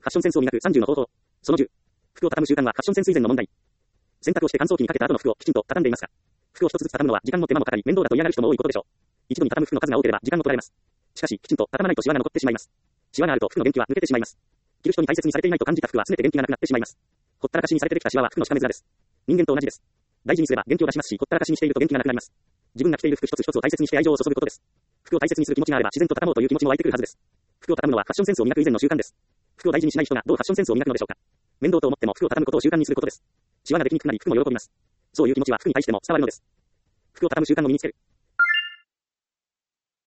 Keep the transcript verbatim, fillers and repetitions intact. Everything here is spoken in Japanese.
ファッションセンスを磨くさんじゅうの方法。そのじゅう。服を畳む習慣はファッションセンス以前の問題。洗濯をして乾燥機にかけた後の服をきちんと畳んでいますか？服を一つずつ畳むのは時間も手間もかかり面倒だと嫌がる人も多いことでしょう。一度に畳む服の数が多ければ時間も取られます。しかし、きちんと畳まないとシワが残ってしまいます。シワがあると服の元気は抜けてしまいます。着る人に大切にされていないと感じた服は全て元気がなくなってしまいます。ほったらかしにされてできたシワは服のしかめ面です。人間と同じです。大事にすれば元気を出しますし、ほったらかしにしていると元気がなくなります。自分が着ている服一つ一つを大切にして愛情を注ぐことです。服を大切にする気持ちがあれば自然と畳もうという気持ちも湧いてくるはずです。服を畳むのはファッションセンスを磨く以前の習慣です。服を大事にしない人がどうファッションセンスを磨くのでしょうか。面倒と思っても服を畳むことを習慣にすることです。シワができにくくなり服も喜びます。そういう気持ちは服に対しても伝わるのです。服を畳む習慣を身につける。